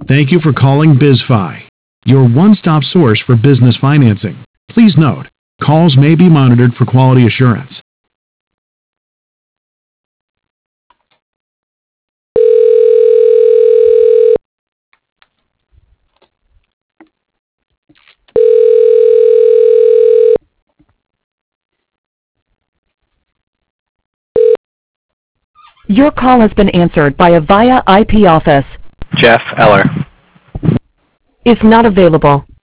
Thank you for calling BizFi, your one-stop source for business financing. Please note, calls may be monitored for quality assurance. Your call has been answered by a VIA IP office. Jeff Eller. Is not available.